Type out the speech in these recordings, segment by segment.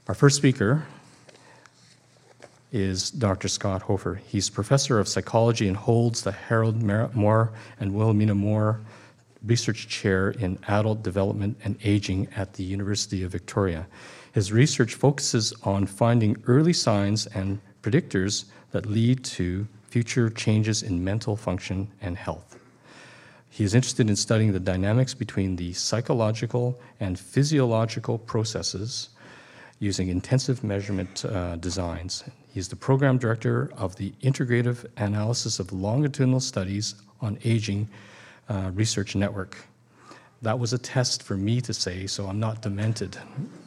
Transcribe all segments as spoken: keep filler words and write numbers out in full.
Our first speaker is Doctor Scott Hofer. He's professor of psychology and holds the Harold Moore and Wilhelmina Moore Research Chair in Adult Development and Aging at the University of Victoria. His research focuses on finding early signs and predictors that lead to future changes in mental function and health. He is interested in studying the dynamics between the psychological and physiological processes using intensive measurement uh, designs. He's the program director of the Integrative Analysis of Longitudinal Studies on Aging uh, Research Network. That was a test for me to say, so I'm not demented.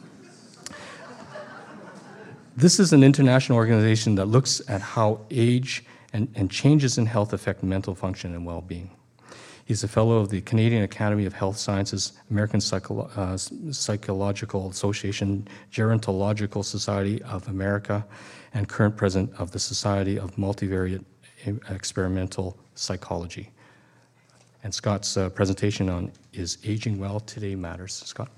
This is an international organization that looks at how age and, and changes in health affect mental function and well-being. He's a fellow of the Canadian Academy of Health Sciences, American Psycho- uh, Psychological Association, Gerontological Society of America, and current president of the Society of Multivariate Experimental Psychology. And Scott's uh, presentation on Is Aging Well Today Matters. Scott.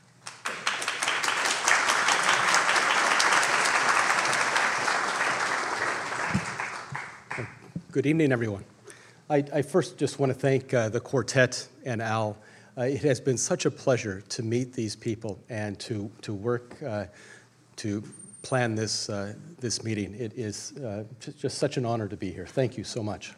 Good evening, everyone. I, I first just want to thank uh, the quartet and Al. Uh, it has been such a pleasure to meet these people and to, to work uh, to plan this, uh, this meeting. It is uh, just, just such an honor to be here. Thank you so much.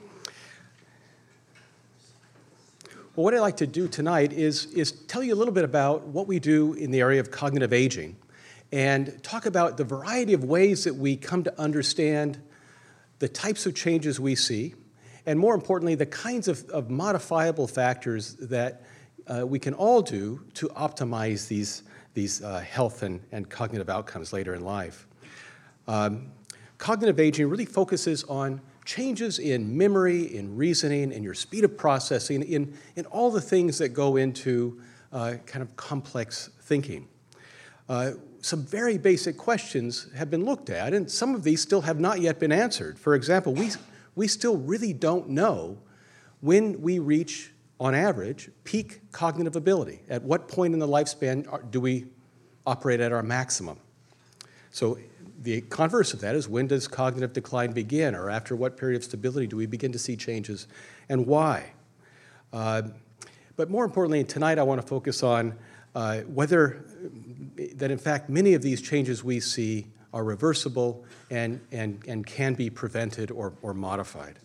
Well, what I'd like to do tonight is, is tell you a little bit about what we do in the area of cognitive aging and talk about the variety of ways that we come to understand the types of changes we see, and more importantly, the kinds of, of modifiable factors that uh, we can all do to optimize these, these uh, health and, and cognitive outcomes later in life. Um, cognitive aging really focuses on changes in memory, in reasoning, in your speed of processing, in, in all the things that go into uh, kind of complex thinking. Uh, some very basic questions have been looked at, and some of these still have not yet been answered. For example, we We still really don't know when we reach, on average, peak cognitive ability. At what point in the lifespan do we operate at our maximum? So the converse of that is, when does cognitive decline begin, or after what period of stability do we begin to see changes, and why? Uh, but more importantly, tonight I want to focus on uh, whether that, in fact, many of these changes we see are reversible and, and, and can be prevented or, or modified.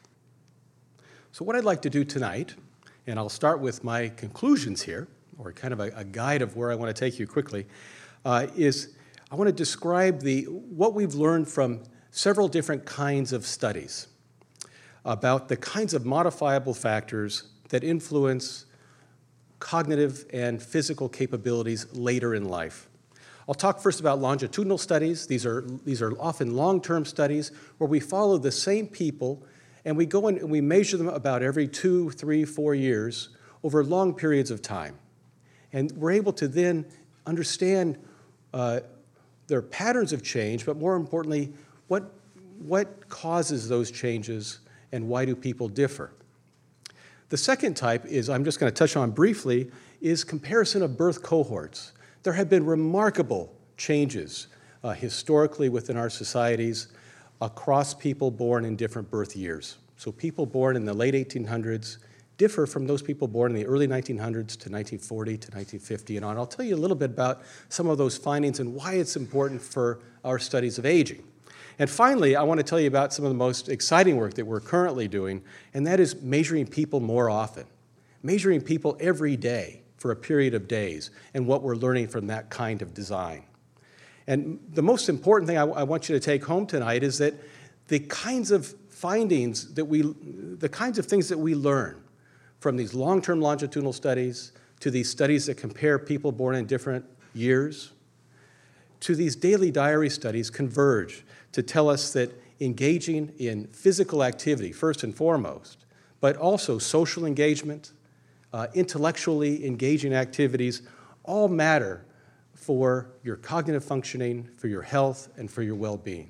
So what I'd like to do tonight, and I'll start with my conclusions here, or kind of a, a guide of where I want to take you quickly, uh, is I want to describe the, what we've learned from several different kinds of studies about the kinds of modifiable factors that influence cognitive and physical capabilities later in life. I'll talk first about longitudinal studies. These are, these are often long-term studies where we follow the same people and we go in and we measure them about every two, three, four years over long periods of time. And we're able to then understand uh, their patterns of change, but more importantly, what, what causes those changes and why do people differ? The second type is, I'm just going to touch on briefly, is comparison of birth cohorts. There have been remarkable changes uh, historically within our societies across people born in different birth years. So people born in the late eighteen hundreds differ from those people born in the early nineteen hundreds to nineteen forty to nineteen fifty and on. I'll tell you a little bit about some of those findings and why it's important for our studies of aging. And finally, I want to tell you about some of the most exciting work that we're currently doing, and that is measuring people more often, measuring people every day for a period of days, and what we're learning from that kind of design. And the most important thing I, I want you to take home tonight is that the kinds of findings that we, the kinds of things that we learn from these long-term longitudinal studies, to these studies that compare people born in different years, to these daily diary studies converge to tell us that engaging in physical activity, first and foremost, but also social engagement, Uh, intellectually engaging activities, all matter for your cognitive functioning, for your health, and for your well-being.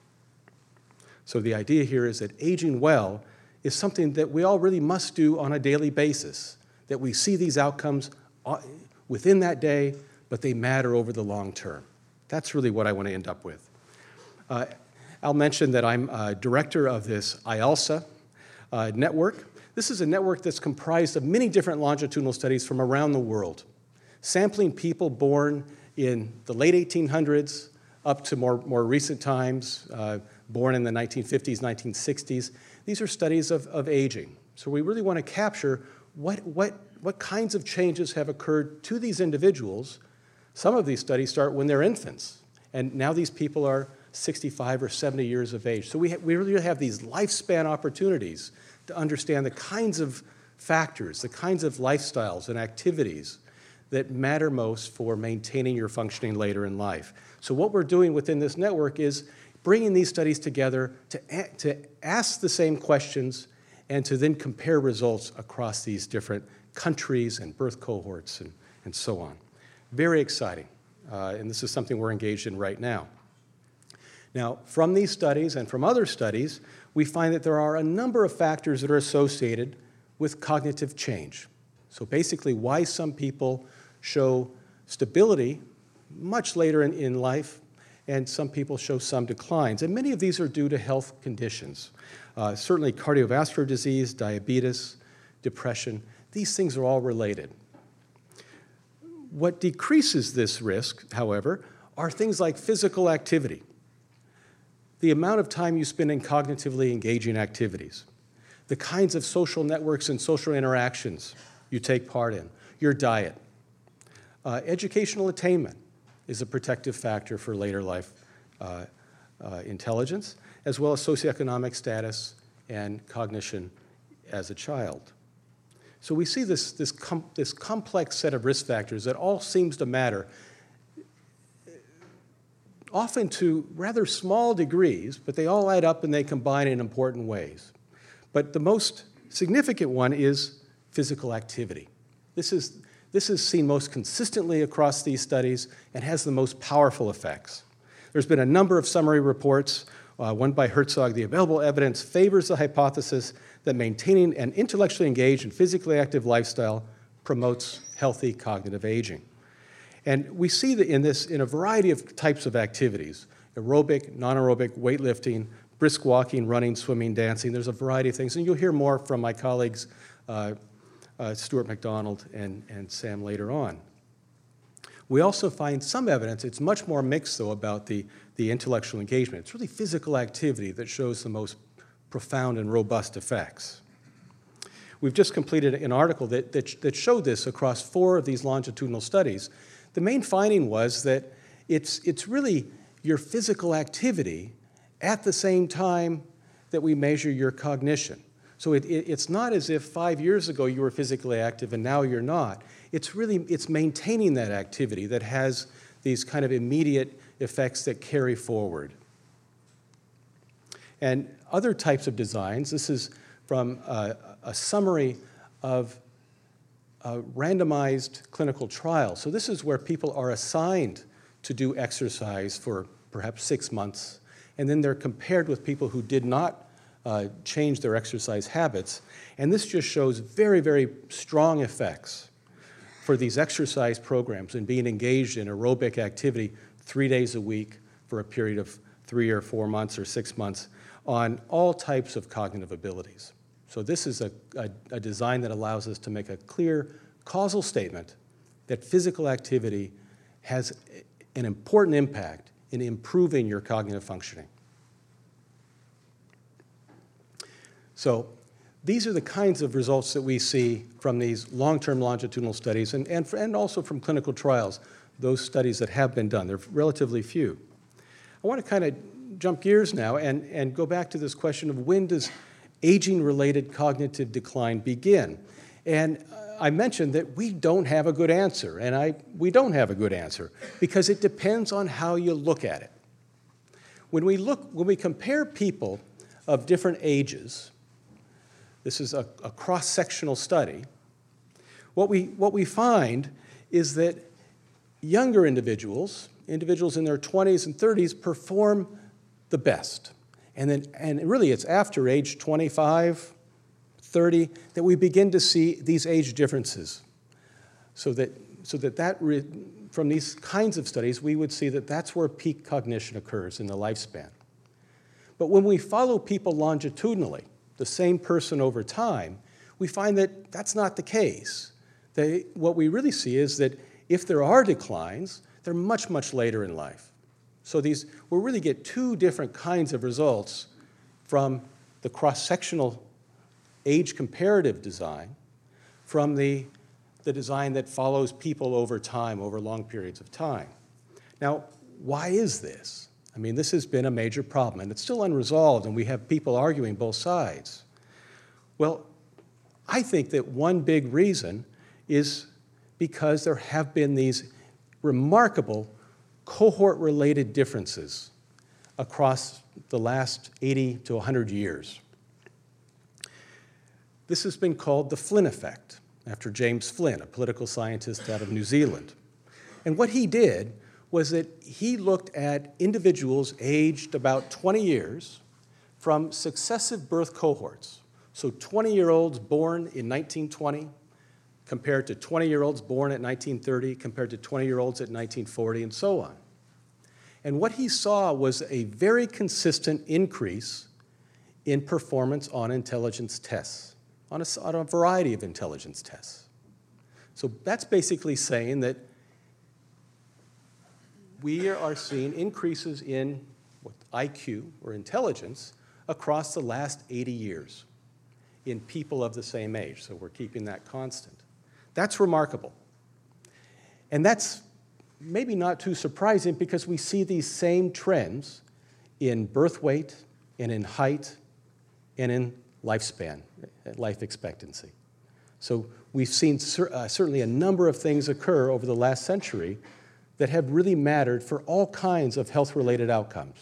So the idea here is that aging well is something that we all really must do on a daily basis, that we see these outcomes within that day, but they matter over the long term. That's really what I want to end up with. Uh, I'll mention that I'm uh, director of this I A L S A uh, network. This is a network that's comprised of many different longitudinal studies from around the world, sampling people born in the late eighteen hundreds up to more, more recent times, uh, born in the nineteen fifties, nineteen sixties. These are studies of, of aging. So we really want to capture what, what, what kinds of changes have occurred to these individuals. Some of these studies start when they're infants, and now these people are sixty-five or seventy years of age. So we, ha we really have these lifespan opportunities to understand the kinds of factors, the kinds of lifestyles and activities that matter most for maintaining your functioning later in life. So what we're doing within this network is bringing these studies together to, a to ask the same questions and to then compare results across these different countries and birth cohorts and, and so on. Very exciting, uh, and this is something we're engaged in right now. Now, from these studies and from other studies, we find that there are a number of factors that are associated with cognitive change. So basically, why some people show stability much later in, in life, and some people show some declines. And many of these are due to health conditions. Uh, certainly cardiovascular disease, diabetes, depression, these things are all related. What decreases this risk, however, are things like physical activity, the amount of time you spend in cognitively engaging activities, the kinds of social networks and social interactions you take part in, your diet. Uh, educational attainment is a protective factor for later life uh, uh, intelligence, as well as socioeconomic status and cognition as a child. So we see this, this, com this complex set of risk factors that all seems to matter, often to rather small degrees, but they all add up and they combine in important ways. But the most significant one is physical activity. This is, this is seen most consistently across these studies and has the most powerful effects. There's been a number of summary reports, uh, one by Herzog. The available evidence favors the hypothesis that maintaining an intellectually engaged and physically active lifestyle promotes healthy cognitive aging. And we see that in this in a variety of types of activities, aerobic, non-aerobic, weightlifting, brisk walking, running, swimming, dancing. There's a variety of things, and you'll hear more from my colleagues, uh, uh, Stuart McDonald and, and Sam later on. We also find some evidence, it's much more mixed though, about the, the intellectual engagement. It's really physical activity that shows the most profound and robust effects. We've just completed an article that, that, that showed this across four of these longitudinal studies. The main finding was that it's, it's really your physical activity at the same time that we measure your cognition. So it, it, it's not as if five years ago you were physically active and now you're not. It's really, it's maintaining that activity that has these kind of immediate effects that carry forward. And other types of designs, this is from uh, a summary of a randomized clinical trial. So this is where people are assigned to do exercise for perhaps six months, and then they're compared with people who did not uh, change their exercise habits. And this just shows very, very strong effects for these exercise programs and being engaged in aerobic activity three days a week for a period of three or four months or six months on all types of cognitive abilities. So this is a, a, a design that allows us to make a clear causal statement that physical activity has an important impact in improving your cognitive functioning. So these are the kinds of results that we see from these long-term longitudinal studies and, and, and also from clinical trials, those studies that have been done. They're relatively few. I want to kind of jump gears now and, and go back to this question of when does aging-related cognitive decline begin? And I mentioned that we don't have a good answer, and I, we don't have a good answer because it depends on how you look at it. When we look, when we compare people of different ages, this is a, a cross-sectional study, what we, what we find is that younger individuals, individuals in their twenties and thirties, perform the best. And then, and really it's after age twenty-five, thirty, that we begin to see these age differences. So that, so that, that re, from these kinds of studies, we would see that that's where peak cognition occurs in the lifespan. But when we follow people longitudinally, the same person over time, we find that that's not the case. They, what we really see is that if there are declines, they're much, much later in life. So these, we really get two different kinds of results from the cross-sectional age comparative design from the, the design that follows people over time, over long periods of time. Now, why is this? I mean, this has been a major problem, and it's still unresolved, and we have people arguing both sides. Well, I think that one big reason is because there have been these remarkable cohort-related differences across the last eighty to one hundred years. This has been called the Flynn effect, after James Flynn, a political scientist out of New Zealand. And what he did was that he looked at individuals aged about twenty years from successive birth cohorts. So twenty-year-olds born in nineteen twenty compared to twenty-year-olds born at nineteen thirty, compared to twenty-year-olds at nineteen forty, and so on. And what he saw was a very consistent increase in performance on intelligence tests, on a, on a variety of intelligence tests. So that's basically saying that we are seeing increases in what, I Q, or intelligence, across the last eighty years in people of the same age. So we're keeping that constant. That's remarkable. And that's maybe not too surprising because we see these same trends in birth weight and in height and in lifespan, life expectancy. So we've seen cer uh, certainly a number of things occur over the last century that have really mattered for all kinds of health-related outcomes.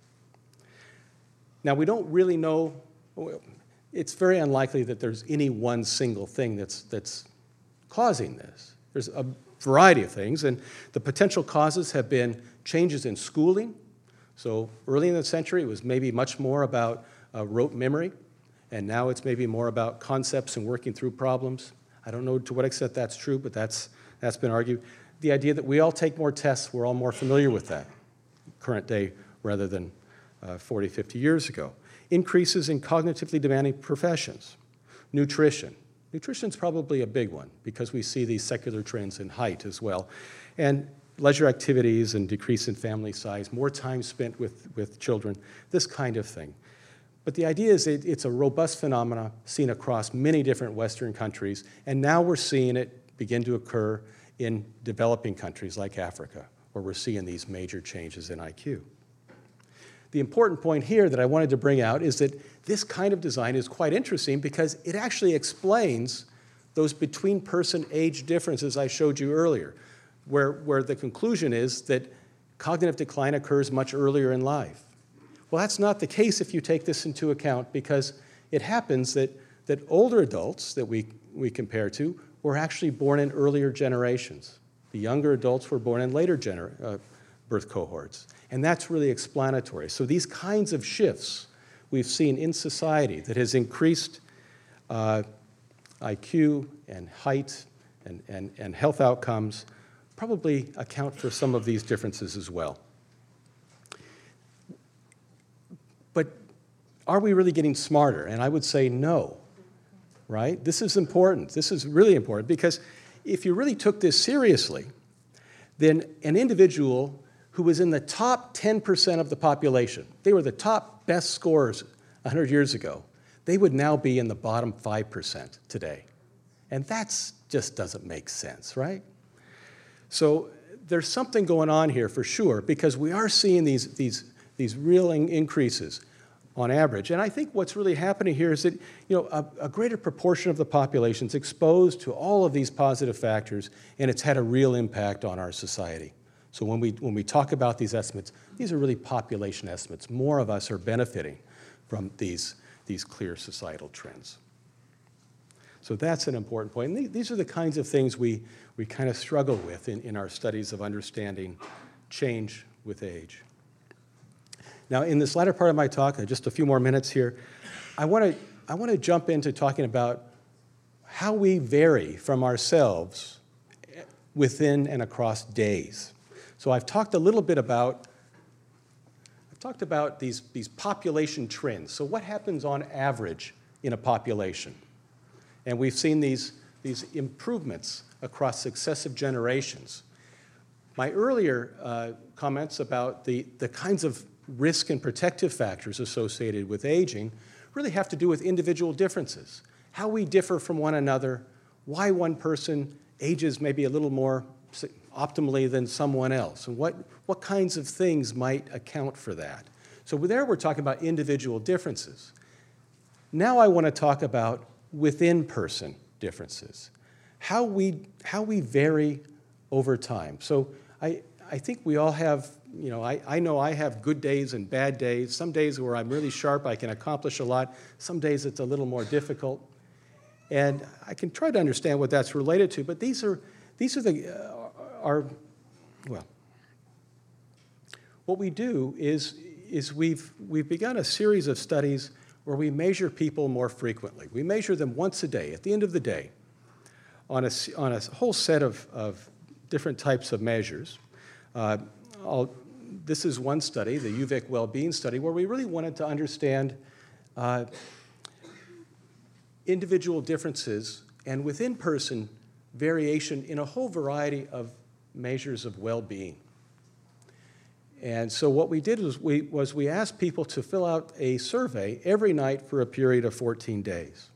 Now, we don't really know, it's very unlikely that there's any one single thing that's, that's causing this. There's a variety of things, and the potential causes have been changes in schooling. So early in the century, it was maybe much more about uh, rote memory, and now it's maybe more about concepts and working through problems. I don't know to what extent that's true, but that's, that's been argued. The idea that we all take more tests, we're all more familiar with that, current day, rather than uh, forty, fifty years ago. Increases in cognitively demanding professions. Nutrition. Nutrition's probably a big one because we see these secular trends in height as well. And leisure activities and decrease in family size, more time spent with, with children, this kind of thing. But the idea is it, it's a robust phenomena seen across many different Western countries, and now we're seeing it begin to occur in developing countries like Africa, where we're seeing these major changes in I Q. The important point here that I wanted to bring out is that this kind of design is quite interesting because it actually explains those between-person age differences I showed you earlier, where, where the conclusion is that cognitive decline occurs much earlier in life. Well, that's not the case if you take this into account because it happens that, that older adults that we, we compare to were actually born in earlier generations. The younger adults were born in later gener uh, birth cohorts. And that's really explanatory. So these kinds of shifts we've seen in society that has increased uh, I Q and height and, and, and health outcomes probably account for some of these differences as well. But are we really getting smarter? And I would say no, right? This is important. This is really important because if you really took this seriously, then an individual who was in the top ten percent of the population, they were the top best scorers one hundred years ago, they would now be in the bottom five percent today. And that just doesn't make sense, right? So there's something going on here for sure because we are seeing these, these, these real increases on average. And I think what's really happening here is that you know, a, a greater proportion of the population is exposed to all of these positive factors, and it's had a real impact on our society. So when we, when we talk about these estimates, these are really population estimates. More of us are benefiting from these, these clear societal trends. So that's an important point. And these are the kinds of things we, we kind of struggle with in, in our studies of understanding change with age. Now, in this latter part of my talk, just a few more minutes here, I want to I want to jump into talking about how we vary from ourselves within and across days. So I've talked a little bit about, I've talked about these, these population trends. So what happens on average in a population? And we've seen these, these improvements across successive generations. My earlier uh, comments about the, the kinds of risk and protective factors associated with aging really have to do with individual differences, how we differ from one another, why one person ages maybe a little more optimally than someone else, and what, what kinds of things might account for that. So there we're talking about individual differences. Now I want to talk about within-person differences, how we, how we vary over time. So I, I think we all have, you know, I, I know I have good days and bad days. Some days where I'm really sharp, I can accomplish a lot. Some days it's a little more difficult. And I can try to understand what that's related to, but these are, these are the, uh, are, well, what we do is, is we've, we've begun a series of studies where we measure people more frequently. We measure them once a day, at the end of the day, on a, on a whole set of, of different types of measures. Uh, I'll, this is one study, the U V I C Well-Being Study, where we really wanted to understand uh, individual differences and within-person variation in a whole variety of measures of well-being. And so what we did was we, was we asked people to fill out a survey every night for a period of fourteen days.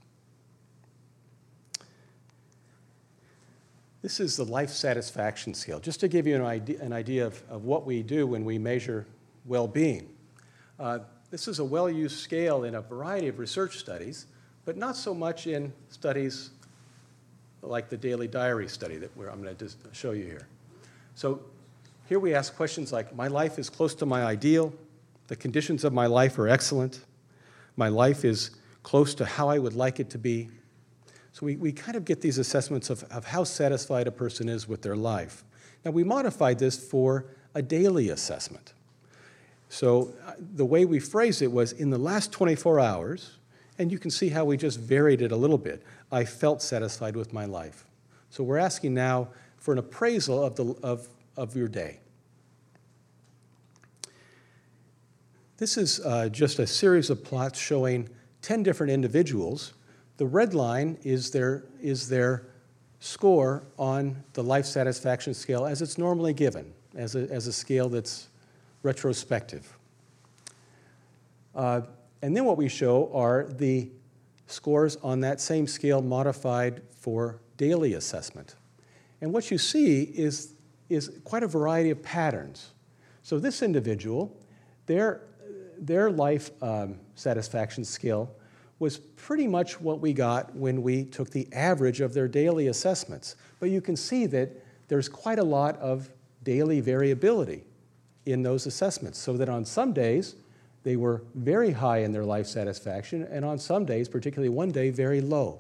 This is the life satisfaction scale, just to give you an idea, an idea of, of what we do when we measure well-being. Uh, this is a well-used scale in a variety of research studies, but not so much in studies like the Daily Diary study that we're, I'm going to show you here. So here we ask questions like, my life is close to my ideal, the conditions of my life are excellent, my life is close to how I would like it to be. So we, we kind of get these assessments of, of how satisfied a person is with their life. Now we modified this for a daily assessment. So uh, the way we phrased it was, in the last twenty-four hours, and you can see how we just varied it a little bit, I felt satisfied with my life. So we're asking now for an appraisal of, the, of, of your day. This is uh, just a series of plots showing ten different individuals. The red line is their, is their score on the life satisfaction scale as it's normally given, as a, as a scale that's retrospective. Uh, and then what we show are the scores on that same scale modified for daily assessment. And what you see is, is quite a variety of patterns. So this individual, their, their life um, satisfaction scale was pretty much what we got when we took the average of their daily assessments. But you can see that there's quite a lot of daily variability in those assessments, so that on some days they were very high in their life satisfaction, and on some days, particularly one day, very low.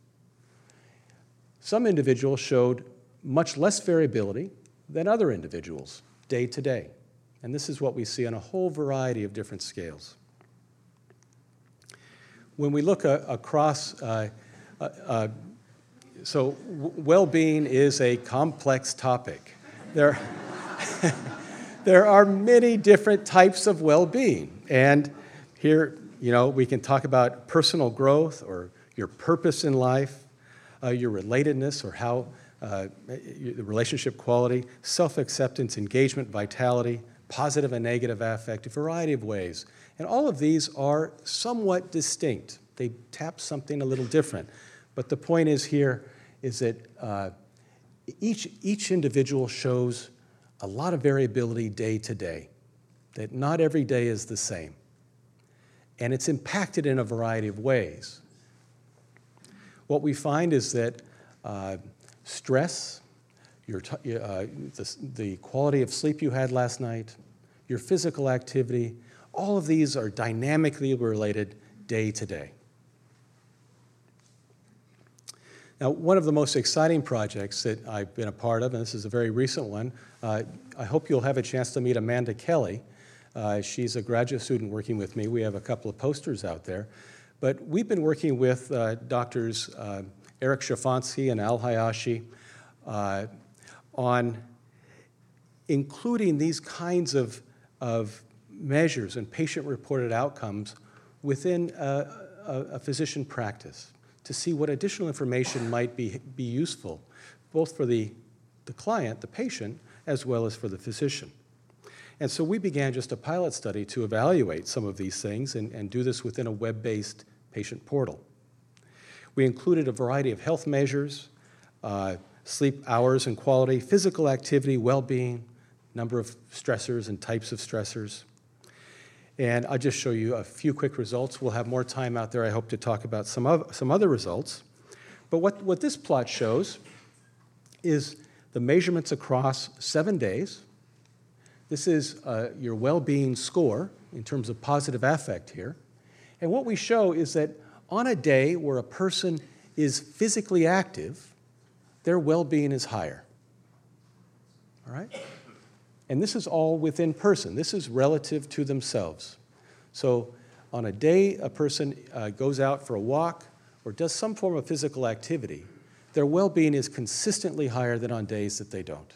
Some individuals showed much less variability than other individuals day to day. And this is what we see on a whole variety of different scales. When we look uh, across, uh, uh, uh, so well-being is a complex topic. There, there are many different types of well-being. And here, you know, we can talk about personal growth or your purpose in life, uh, your relatedness or how uh, the relationship quality, self-acceptance, engagement, vitality, positive and negative affect, a variety of ways. And all of these are somewhat distinct. They tap something a little different. But the point is here is that uh, each, each individual shows a lot of variability day to day, that not every day is the same. And it's impacted in a variety of ways. What we find is that uh, stress, your t uh, the, the quality of sleep you had last night, your physical activity, all of these are dynamically related day to day. Now, one of the most exciting projects that I've been a part of, and this is a very recent one, uh, I hope you'll have a chance to meet Amanda Kelly. Uh, she's a graduate student working with me. We have a couple of posters out there. But we've been working with uh, doctors uh, Eric Shafansky and Al Hayashi uh, on including these kinds of, of measures and patient-reported outcomes within a, a, a physician practice to see what additional information might be, be useful, both for the, the client, the patient, as well as for the physician. And so we began just a pilot study to evaluate some of these things and, and do this within a web-based patient portal. We included a variety of health measures, uh, sleep hours and quality, physical activity, well-being, number of stressors and types of stressors. And I'll just show you a few quick results. We'll have more time out there, I hope, to talk about some, of, some other results. But what, what this plot shows is the measurements across seven days. This is uh, your well-being score in terms of positive affect here. And what we show is that on a day where a person is physically active, their well-being is higher. All right? And this is all within person. This is relative to themselves. So on a day a person uh, goes out for a walk or does some form of physical activity, their well-being is consistently higher than on days that they don't.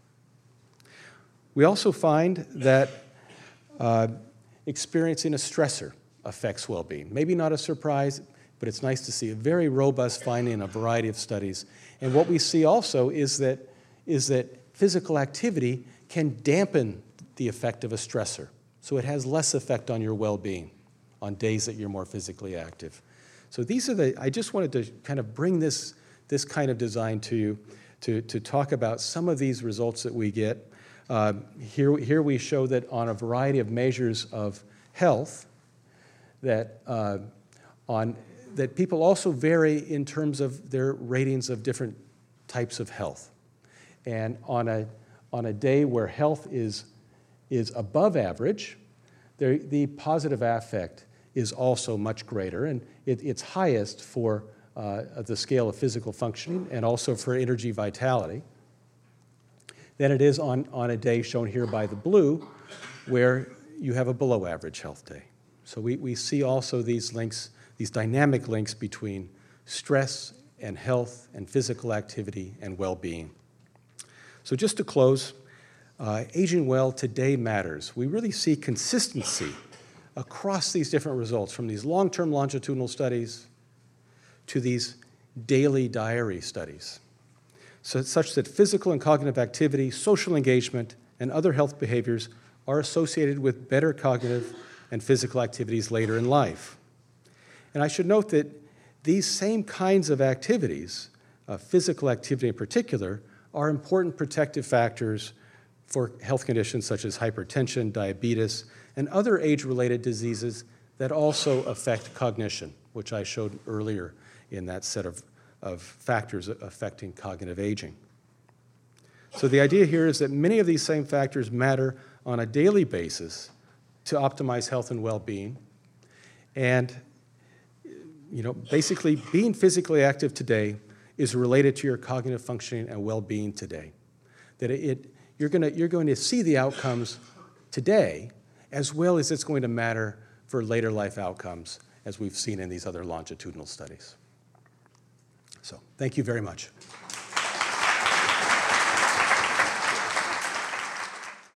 We also find that uh, experiencing a stressor affects well-being. Maybe not a surprise, but it's nice to see a very robust finding in a variety of studies. And what we see also is that, is that physical activity can dampen the effect of a stressor. So it has less effect on your well-being on days that you're more physically active. So these are the, I just wanted to kind of bring this, this kind of design to you to, to talk about some of these results that we get. Uh, here, here we show that on a variety of measures of health, that, uh, on, that people also vary in terms of their ratings of different types of health. And on a, on a day where health is, is above average, there, the positive affect is also much greater, and it, it's highest for uh, the scale of physical functioning and also for energy vitality than it is on, on a day shown here by the blue, where you have a below average health day. So we, we see also these links, these dynamic links between stress and health and physical activity and well-being. So just to close, uh, aging well today matters. We really see consistency across these different results, from these long-term longitudinal studies to these daily diary studies, so such that physical and cognitive activity, social engagement, and other health behaviors are associated with better cognitive and physical activities later in life. And I should note that these same kinds of activities, uh, physical activity in particular, are important protective factors for health conditions such as hypertension, diabetes, and other age-related diseases that also affect cognition, which I showed earlier in that set of, of factors affecting cognitive aging. So the idea here is that many of these same factors matter on a daily basis to optimize health and well-being. And you know, basically, being physically active today is related to your cognitive functioning and well-being today. That it, it you're going to you're going to see the outcomes today, as well as it's going to matter for later life outcomes, as we've seen in these other longitudinal studies. So, thank you very much.